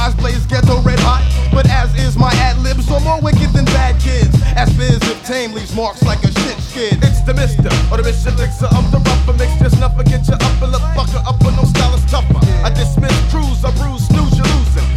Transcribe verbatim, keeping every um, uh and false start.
eyes blaze ghetto red hot. But as is my ad-libs, so more wicked than bad kids. As biz if tame leaves marks like a shit skid. It's the mister, or the mission fixer of the rougher mix. Just enough to get you up and look fucker up with no